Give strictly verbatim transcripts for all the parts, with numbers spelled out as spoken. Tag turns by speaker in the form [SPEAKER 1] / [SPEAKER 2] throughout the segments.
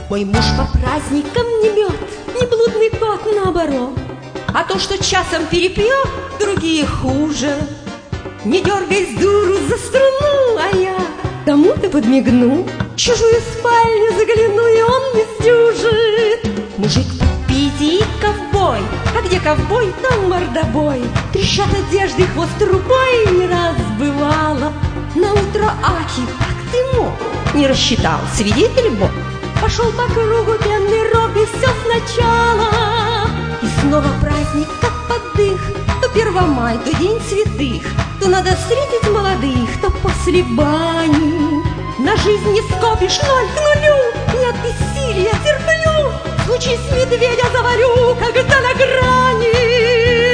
[SPEAKER 1] Мой муж по праздникам не мед, не блудный кот, наоборот. А то, что часом перепьет, другие хуже. Не дергай с дуру за струну, а я кому-то подмигну, в чужую спальню загляну, и он не сдюжит. Мужик в Питере и ковбой, а где ковбой, там мордобой. Трещат одежды, хвост трубой, не раз бывало. На утро ахи, как ты мог? Не рассчитал, свидетель Бог. Пошел по кругу пенный рог, и все сначала. И снова праздник, как поддых. То первомай, то день святых, то надо встретить молодых, то после бани. На жизнь не скопишь, ноль к нулю, нет бессилия, терплю. Случись медведя заварю, когда на грани.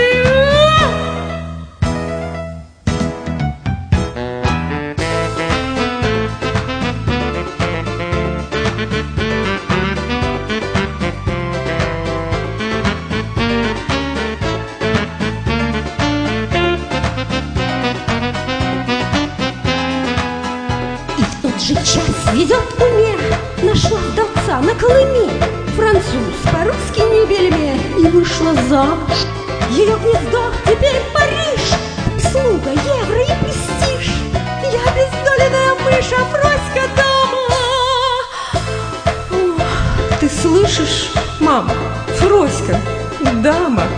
[SPEAKER 1] Же час ведет уме, нашла вдовца на Колыме, француз по-русски не бельме, и вышла замуж. Ее гнездо теперь Париж, слуга, евро и престиж. Я бездоленная мышь, а Фроська дама. Ох, ты слышишь, мама, Фроська дама.